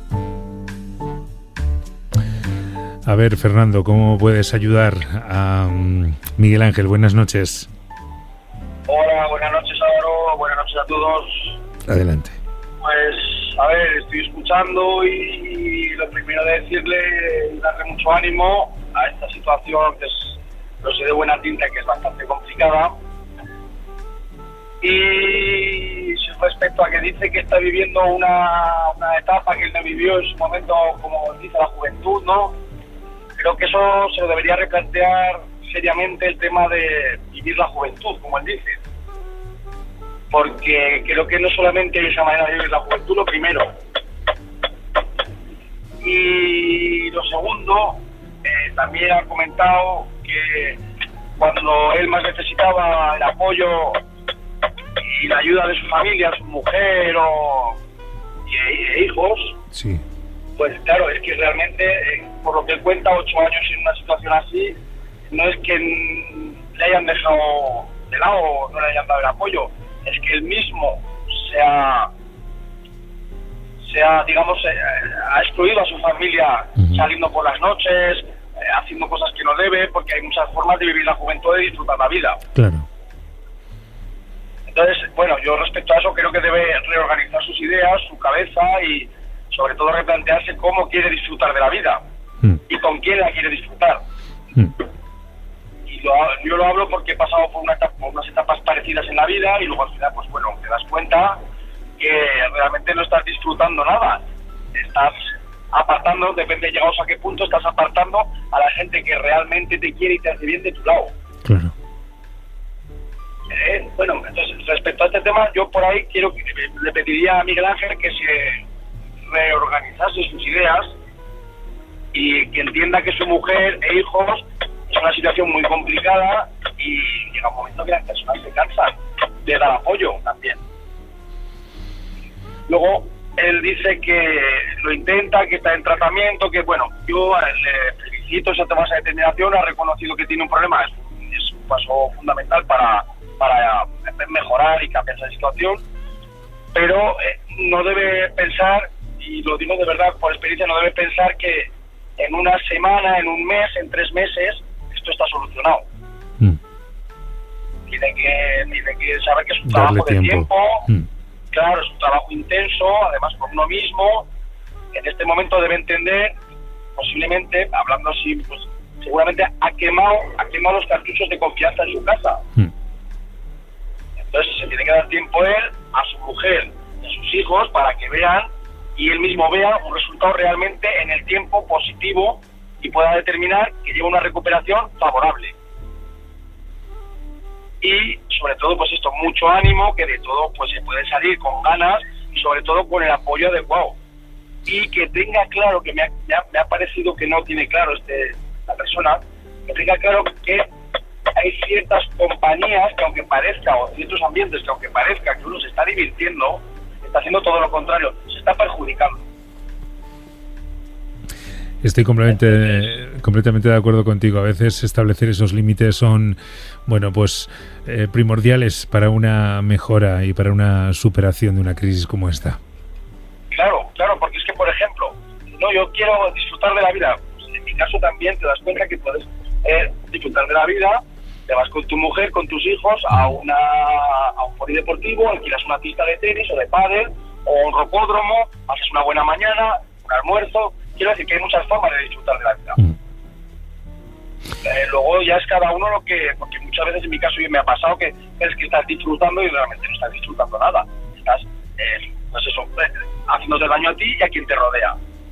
A ver, Fernando, ¿cómo puedes ayudar a um, Miguel Ángel? Buenas noches. Hola, buenas noches, Álvaro. Buenas noches a todos. Adelante. Pues, a ver, estoy escuchando y lo primero de decirle, darle mucho ánimo a esta situación que es, lo sé de buena tinta, que es bastante complicada. Y respecto a que dice que está viviendo una, una etapa que él no vivió en su momento, como dice la juventud, ¿no? Creo que eso se lo debería replantear seriamente, el tema de vivir la juventud, como él dice. Porque creo que no solamente esa manera de vivir la juventud, lo primero. Y lo segundo, eh, también ha comentado que cuando él más necesitaba el apoyo y la ayuda de su familia, su mujer o y, e hijos, sí. Pues claro, es que realmente, eh, por lo que él cuenta, ocho años en una situación así, no es que le hayan dejado de lado o no le hayan dado el apoyo, es que él mismo se ha, se ha digamos, eh, ha excluido a su familia uh-huh. saliendo por las noches, eh, haciendo cosas que no debe, porque hay muchas formas de vivir la juventud y disfrutar la vida. Claro. Entonces, bueno, yo respecto a eso creo que debe reorganizar sus ideas, su cabeza y sobre todo replantearse cómo quiere disfrutar de la vida mm. y con quién la quiere disfrutar. Mm. Y lo, yo lo hablo porque he pasado por, una etapa, por unas etapas parecidas en la vida y luego al final, pues bueno, te das cuenta que realmente no estás disfrutando nada. Estás apartando, depende de llegados a qué punto, estás apartando a la gente que realmente te quiere y te hace bien de tu lado. Claro. Eh, bueno, entonces respecto a este tema, yo por ahí quiero que le pediría a Miguel Ángel que se reorganizarse sus ideas y que entienda que su mujer e hijos es una situación muy complicada y llega un momento que las personas se cansan de dar apoyo también. Luego él dice que lo intenta, que está en tratamiento, que bueno, yo le felicito esa toma de determinación, ha reconocido que tiene un problema, es un, es un paso fundamental para, para mejorar y cambiar esa situación, pero eh, no debe pensar, y lo digo de verdad por experiencia, no debe pensar que en una semana, en un mes, en tres meses, esto está solucionado. Mm. Tiene que tiene que saber que es un trabajo de tiempo, tiempo mm. claro, es un trabajo intenso, además por uno mismo. En este momento debe entender, posiblemente, hablando así, pues seguramente ha quemado, ha quemado los cartuchos de confianza en su casa. Mm. Entonces se tiene que dar tiempo él, a su mujer, a sus hijos, para que vean y él mismo vea un resultado realmente en el tiempo positivo y pueda determinar que lleva una recuperación favorable. Y sobre todo, pues esto, mucho ánimo, que de todo pues se puede salir con ganas y sobre todo con el apoyo adecuado. Y que tenga claro, que me ha, me ha, me ha parecido que no tiene claro este la persona, que tenga claro que hay ciertas compañías que aunque parezca, o ciertos ambientes que aunque parezca que uno se está divirtiendo, está haciendo todo lo contrario, se está perjudicando. Estoy completamente, completamente de acuerdo contigo. A veces establecer esos límites son, bueno, pues eh, primordiales para una mejora y para una superación de una crisis como esta. Claro, claro, porque es que, por ejemplo, no, yo quiero disfrutar de la vida. Pues en mi caso también te das cuenta que puedes eh, disfrutar de la vida. Te vas con tu mujer, con tus hijos a una a un polideportivo, alquilas una pista de tenis o de pádel o un rocódromo, haces una buena mañana, un almuerzo. Quiero decir que hay muchas formas de disfrutar de la vida. Mm. Eh, luego ya es cada uno lo que... Porque muchas veces en mi caso me ha pasado que es que estás disfrutando y realmente no estás disfrutando nada. Estás, eh, pues eso, eh, haciéndote daño a ti y a quien te rodea.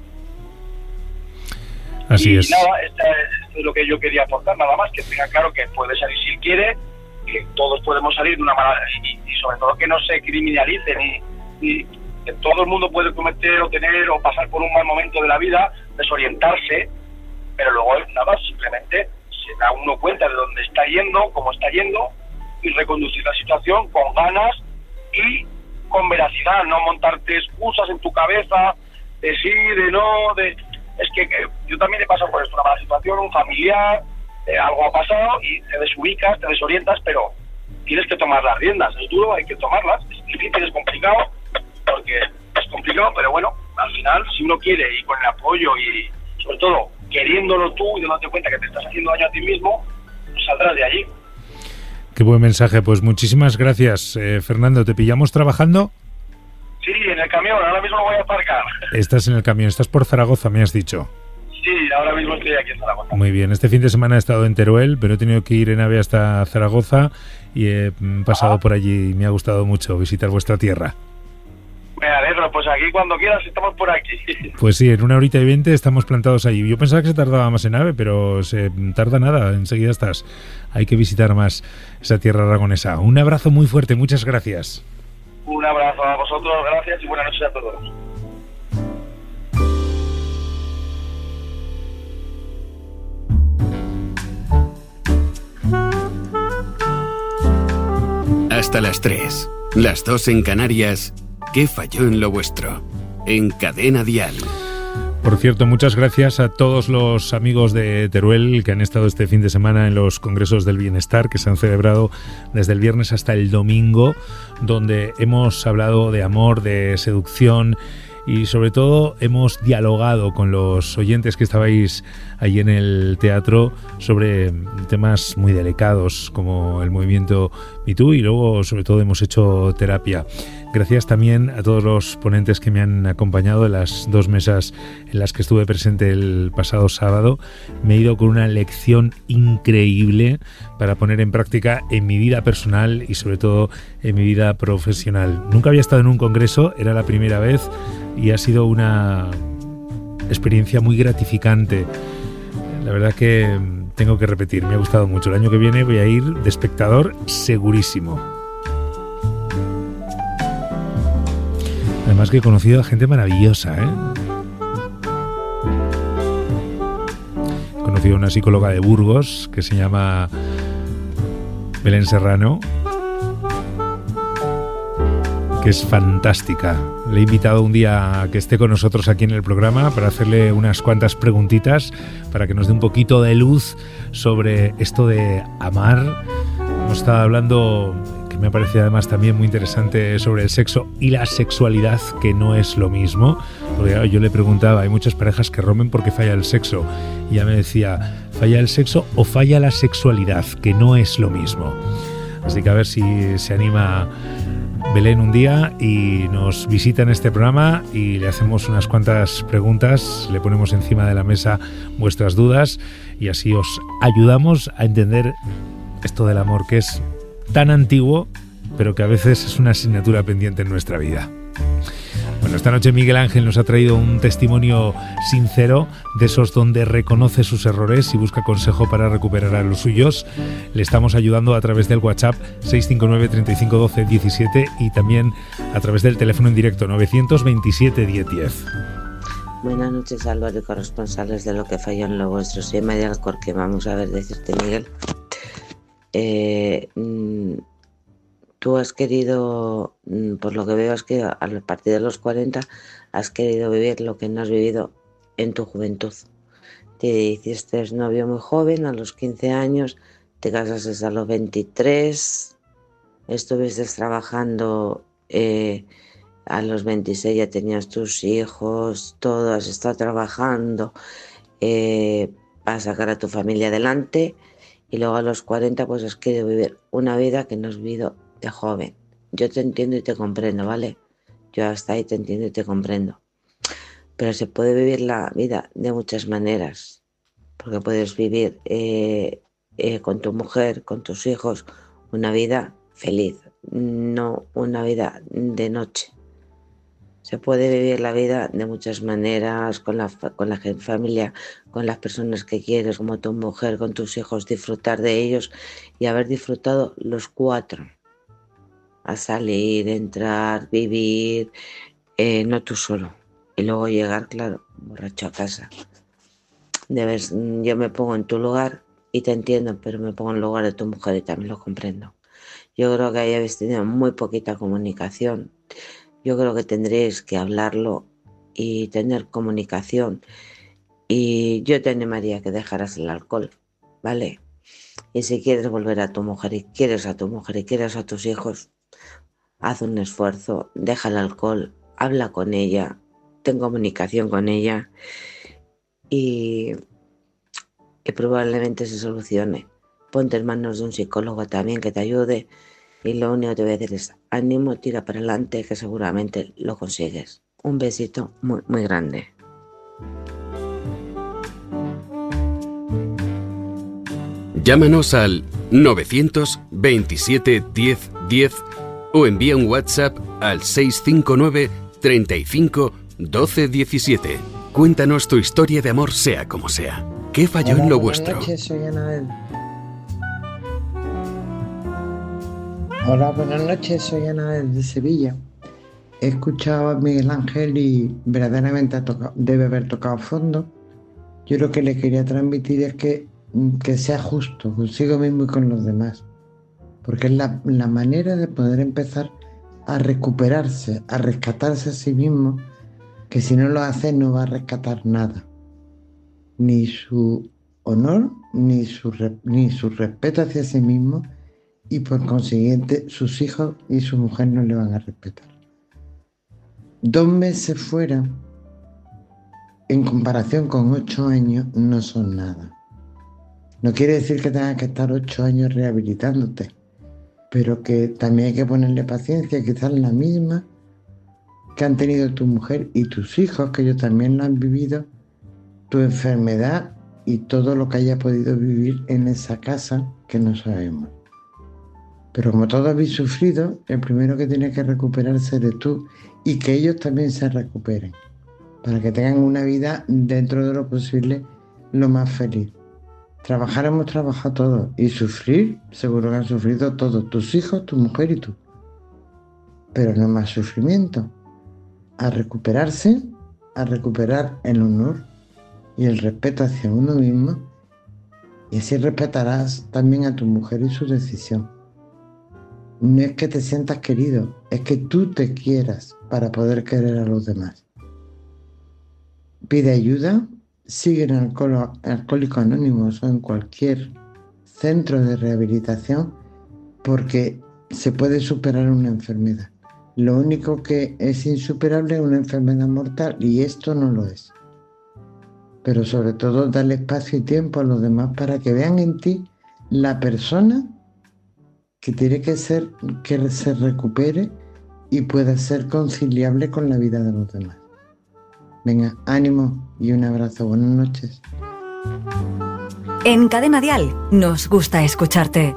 Así y es. nada, esto es lo que yo quería aportar, nada más, que tenga claro que puede salir si quiere, que todos podemos salir de una manera, y, y sobre todo que no se criminalice, ni, ni que todo el mundo puede cometer o tener o pasar por un mal momento de la vida, desorientarse, pero luego nada, simplemente se da uno cuenta de dónde está yendo, cómo está yendo, y reconducir la situación con ganas y con veracidad, no montarte excusas en tu cabeza de sí, de no, de... Es que, que yo también he pasado por esto, una mala situación, un familiar, eh, algo ha pasado y te desubicas, te desorientas, pero tienes que tomar las riendas. Es duro, hay que tomarlas. Es difícil, es complicado, porque es complicado, pero bueno, al final, si uno quiere y con el apoyo y sobre todo queriéndolo tú y dándote cuenta que te estás haciendo daño a ti mismo, pues saldrás de allí. Qué buen mensaje. Pues muchísimas gracias, eh, Fernando. ¿Te pillamos trabajando? Sí, en el camión, ahora mismo lo voy a aparcar. Estás en el camión, estás por Zaragoza, me has dicho. Sí, ahora mismo estoy aquí en Zaragoza. Muy bien, este fin de semana he estado en Teruel, pero he tenido que ir en AVE hasta Zaragoza y he pasado ah. por allí y me ha gustado mucho visitar vuestra tierra. Me alegro, pues aquí cuando quieras estamos por aquí. Pues sí, en una horita y veinte estamos plantados allí. Yo pensaba que se tardaba más en AVE, pero se tarda nada, enseguida estás. Hay que visitar más esa tierra aragonesa. Un abrazo muy fuerte, muchas gracias. Un abrazo a vosotros, gracias y buenas noches a todos. Hasta las tres, las dos en Canarias. ¿Qué falló en lo vuestro? En Cadena Dial. Por cierto, muchas gracias a todos los amigos de Teruel que han estado este fin de semana en los Congresos del Bienestar que se han celebrado desde el viernes hasta el domingo, donde hemos hablado de amor, de seducción y sobre todo hemos dialogado con los oyentes que estabais allí en el teatro sobre temas muy delicados como el movimiento Me Too y luego sobre todo hemos hecho terapia. Gracias también a todos los ponentes que me han acompañado en las dos mesas en las que estuve presente el pasado sábado. Me he ido con una lección increíble para poner en práctica en mi vida personal y sobre todo en mi vida profesional. Nunca había estado en un congreso, era la primera vez y ha sido una experiencia muy gratificante. La verdad que tengo que repetir, me ha gustado mucho. El año que viene voy a ir de espectador segurísimo. Además que he conocido a gente maravillosa, ¿eh? He conocido a una psicóloga de Burgos que se llama Belén Serrano, que es fantástica. Le he invitado un día a que esté con nosotros aquí en el programa para hacerle unas cuantas preguntitas para que nos dé un poquito de luz sobre esto de amar. Hemos estado hablando, que me parece además también muy interesante, sobre el sexo y la sexualidad, que no es lo mismo. Porque yo le preguntaba, hay muchas parejas que rompen porque falla el sexo. Y ella me decía, ¿falla el sexo o falla la sexualidad? Que no es lo mismo. Así que a ver si se anima Belén un día y nos visita en este programa y le hacemos unas cuantas preguntas, le ponemos encima de la mesa vuestras dudas y así os ayudamos a entender esto del amor, que es tan antiguo pero que a veces es una asignatura pendiente en nuestra vida. Bueno, esta noche Miguel Ángel nos ha traído un testimonio sincero, de esos donde reconoce sus errores y busca consejo para recuperar a los suyos. Le estamos ayudando a través del WhatsApp seis cinco nueve, treinta y cinco, doce, diecisiete y también a través del teléfono en directo novecientos veintisiete, diez diez. Buenas noches, Álvaro y corresponsales de Lo que falló en lo vuestro. Soy María Alcorque. Vamos a ver, decirte, Miguel. Eh... Mmm, Tú has querido, por lo que veo, es que a partir de los cuarenta has querido vivir lo que no has vivido en tu juventud. te hiciste novio muy joven, a los quince años, te casaste a los veintitrés, estuviste trabajando, eh, a los veintiséis ya tenías tus hijos, todo, has estado trabajando eh, para sacar a tu familia adelante, y luego a los cuarenta pues has querido vivir una vida que no has vivido de joven. Yo te entiendo y te comprendo, ¿vale? Yo hasta ahí te entiendo y te comprendo. Pero se puede vivir la vida de muchas maneras, porque puedes vivir eh, eh, con tu mujer, con tus hijos, una vida feliz, no una vida de noche. Se puede vivir la vida de muchas maneras, con la, con la familia, con las personas que quieres, como tu mujer, con tus hijos, disfrutar de ellos y haber disfrutado los cuatro. A salir, entrar, vivir, eh, no tú solo. Y luego llegar, claro, borracho a casa. Debes, yo me pongo en tu lugar y te entiendo, pero me pongo en el lugar de tu mujer y también lo comprendo. Yo creo que ahí habéis tenido muy poquita comunicación. Yo creo que tendréis que hablarlo y tener comunicación. Y yo te animaría a que dejaras el alcohol, ¿vale? Y si quieres volver a tu mujer y quieres a tu mujer y quieres a tus hijos, haz un esfuerzo, deja el alcohol, habla con ella, ten comunicación con ella y, y probablemente se solucione. Ponte en manos de un psicólogo también que te ayude. Y lo único que te voy a decir es ánimo, tira para adelante, que seguramente lo consigues. Un besito muy, muy grande. Llámanos al novecientos veintisiete diez diez o envía un WhatsApp al seiscientos cincuenta y nueve, treinta y cinco, doce diecisiete. Cuéntanos tu historia de amor, sea como sea. ¿Qué falló Hola, en lo buenas vuestro? Noches, soy Anabel. Hola, buenas noches, soy Anabel de Sevilla. He escuchado a Miguel Ángel y verdaderamente ha tocado, debe haber tocado fondo. Yo lo que le quería transmitir es que, que sea justo consigo mismo y con los demás. Porque es la, la manera de poder empezar a recuperarse, a rescatarse a sí mismo, que si no lo hace no va a rescatar nada. Ni su honor, ni su, ni su respeto hacia sí mismo, y por consiguiente sus hijos y su mujer no le van a respetar. Dos meses fuera, en comparación con ocho años, no son nada. No quiere decir que tengas que estar ocho años rehabilitándote, pero que también hay que ponerle paciencia, quizás la misma que han tenido tu mujer y tus hijos, que ellos también lo han vivido, tu enfermedad y todo lo que haya podido vivir en esa casa que no sabemos. Pero como todos habéis sufrido, el primero que tiene que recuperarse eres tú y que ellos también se recuperen, para que tengan una vida dentro de lo posible lo más feliz. Trabajar hemos trabajado todos y sufrir, seguro que han sufrido todos, tus hijos, tu mujer y tú. Pero no más sufrimiento. A recuperarse, a recuperar el honor y el respeto hacia uno mismo, y así respetarás también a tu mujer y su decisión. No es que te sientas querido, es que tú te quieras para poder querer a los demás. Pide ayuda, sigue en Alcohol- Alcohólicos Anónimos o en cualquier centro de rehabilitación, porque se puede superar una enfermedad. Lo único que es insuperable es una enfermedad mortal, y esto no lo es. Pero sobre todo, darle espacio y tiempo a los demás para que vean en ti la persona que tiene que ser, que se recupere y pueda ser conciliable con la vida de los demás. Venga, ánimo y un abrazo. Buenas noches. En Cadena Dial nos gusta escucharte.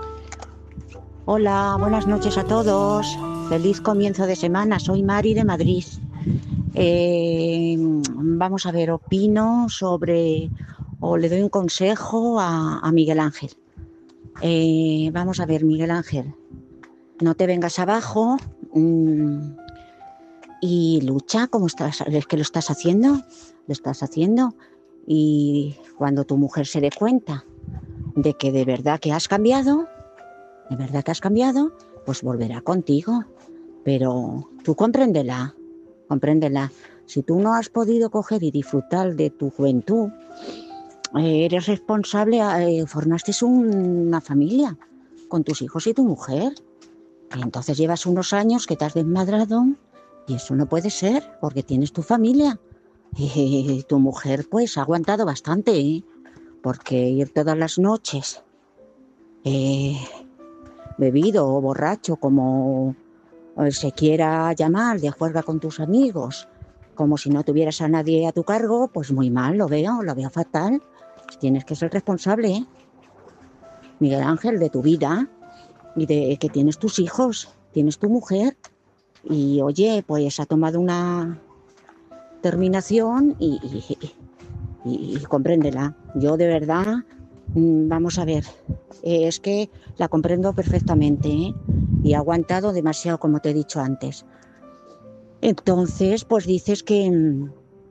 Hola, buenas noches a todos. Feliz comienzo de semana. Soy Mari de Madrid. Eh, vamos a ver, opino sobre, o le doy un consejo a, a Miguel Ángel. Eh, vamos a ver, Miguel Ángel, no te vengas abajo mmm, y lucha como estás, es que lo estás haciendo, lo estás haciendo, y cuando tu mujer se dé cuenta de que de verdad que has cambiado, de verdad que has cambiado, pues volverá contigo, pero tú compréndela, compréndela. Si tú no has podido coger y disfrutar de tu juventud, eres responsable, eh, formaste un, una familia con tus hijos y tu mujer. Entonces llevas unos años que te has desmadrado y eso no puede ser porque tienes tu familia. Y tu mujer pues ha aguantado bastante, ¿eh? Porque ir todas las noches eh, bebido o borracho, como se quiera llamar, de juerga con tus amigos, como si no tuvieras a nadie a tu cargo, pues muy mal, lo veo, lo veo fatal. Tienes que ser responsable, ¿eh? Miguel Ángel, de tu vida y de que tienes tus hijos, tienes tu mujer y oye, pues ha tomado una terminación y, y, y, y compréndela. Yo de verdad, vamos a ver, es que la comprendo perfectamente, ¿eh? Y ha aguantado demasiado, como te he dicho antes. Entonces, pues dices que mmm,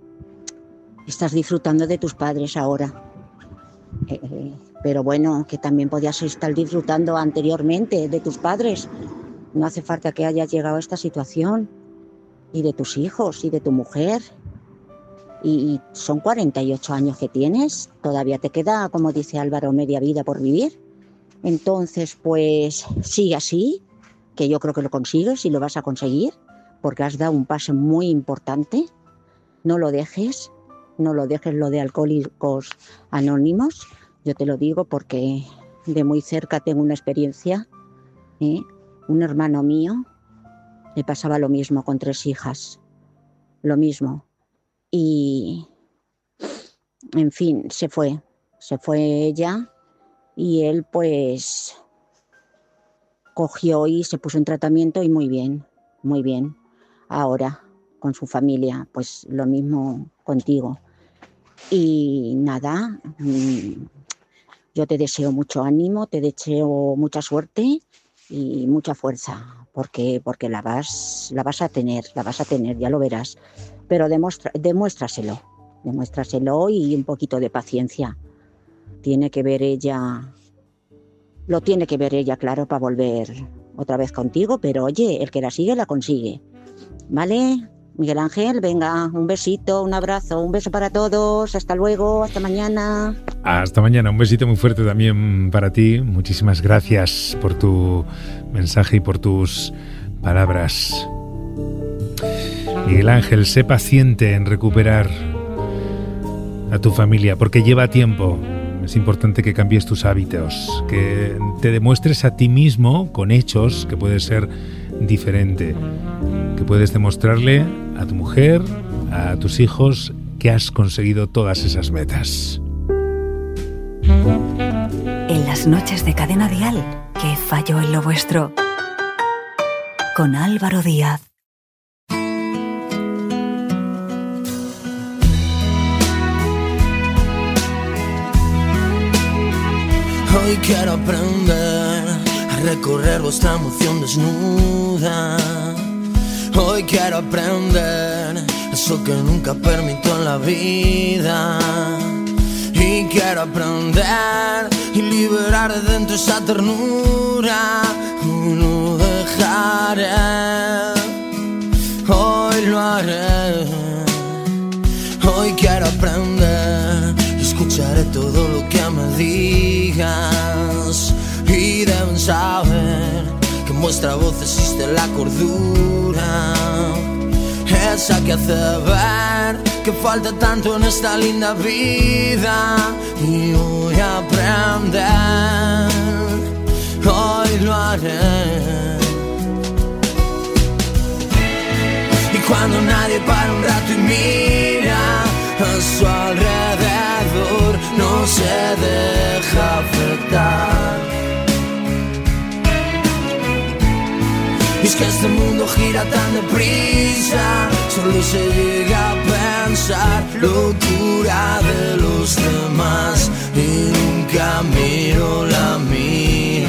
estás disfrutando de tus padres ahora. Eh, pero bueno, que también podías estar disfrutando anteriormente de tus padres. No hace falta que hayas llegado a esta situación. Y de tus hijos y de tu mujer. Y son cuarenta y ocho años que tienes. Todavía te queda, como dice Álvaro, media vida por vivir. Entonces, pues sigue así, que yo creo que lo consigues y lo vas a conseguir, porque has dado un paso muy importante. No lo dejes, no lo dejes lo de Alcohólicos Anónimos. Yo te lo digo porque de muy cerca tengo una experiencia, ¿eh? Un hermano mío le pasaba lo mismo con tres hijas, lo mismo. Y, en fin, se fue, se fue ella y él pues cogió y se puso en tratamiento y muy bien, muy bien. Ahora, con su familia, pues lo mismo contigo. Y nada, yo te deseo mucho ánimo, te deseo mucha suerte y mucha fuerza, porque, porque la vas, la vas a tener, la vas a tener, ya lo verás. Pero demuestra, demuéstraselo, demuéstraselo y un poquito de paciencia. Tiene que ver ella, lo tiene que ver ella, claro, para volver otra vez contigo, pero oye, el que la sigue, la consigue. ¿Vale? Miguel Ángel, venga, un besito, un abrazo, un beso para todos, hasta luego, hasta mañana. Hasta mañana, un besito muy fuerte también para ti. Muchísimas gracias por tu mensaje y por tus palabras. Miguel Ángel, sé paciente en recuperar a tu familia, porque lleva tiempo. Es importante que cambies tus hábitos, que te demuestres a ti mismo con hechos que puedes ser diferente, que puedes demostrarle a tu mujer, a tus hijos, que has conseguido todas esas metas. En las noches de Cadena Dial, ¿qué falló en lo vuestro? Con Álvaro Díaz. Hoy quiero aprender a recorrer vuestra emoción desnuda. Hoy quiero aprender eso que nunca permito en la vida. Y quiero aprender y liberar de dentro esa ternura. No dejaré, hoy lo haré. Hoy quiero aprender y escucharé todo lo que me digas. Y deben saber que en vuestra voz existe la cordura, esa que hace ver que falta tanto en esta linda vida. Y voy a aprender, hoy lo haré. Y cuando nadie para un rato y mira a su alrededor, no se deja afectar. Y es que este mundo gira tan deprisa, solo se llega a pensar locura de los demás y nunca miro la mía.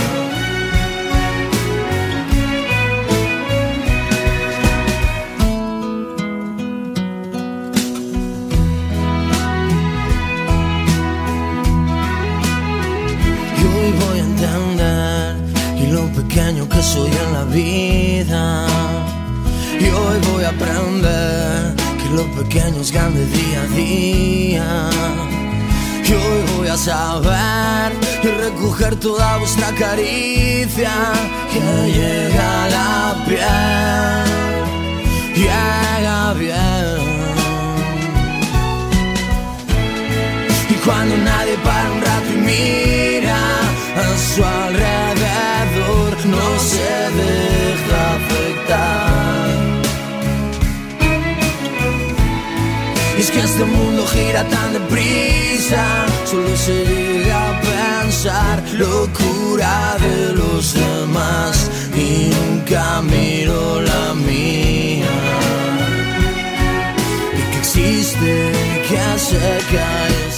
Y hoy voy a entender y lo pequeño que soy en la vida. Y hoy voy a aprender que lo pequeño es grande día a día. Y hoy voy a saber y recoger toda vuestra caricia que llega a la piel, llega bien. Y cuando nadie para un rato y mira a su alrededor, no se deja afectar. Y es que este mundo gira tan deprisa, solo se llega a pensar locura de los demás y nunca miro la mía. Y que existe, que se cae.